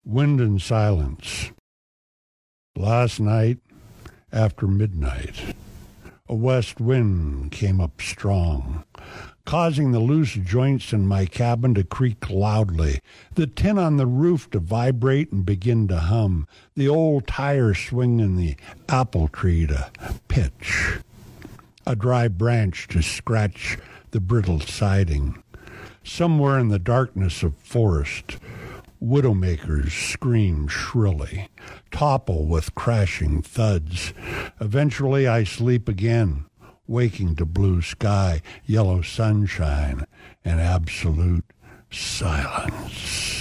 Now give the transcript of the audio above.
Wind and silence. Last night, after midnight, a west wind came up strong, causing the loose joints in my cabin to creak loudly, the tin on the roof to vibrate and begin to hum, the old tire swing in the apple tree to pitch, a dry branch to scratch the brittle siding. Somewhere in the darkness of forest, widowmakers scream shrilly, topple with crashing thuds. Eventually I sleep again, waking to blue sky, yellow sunshine, and absolute silence.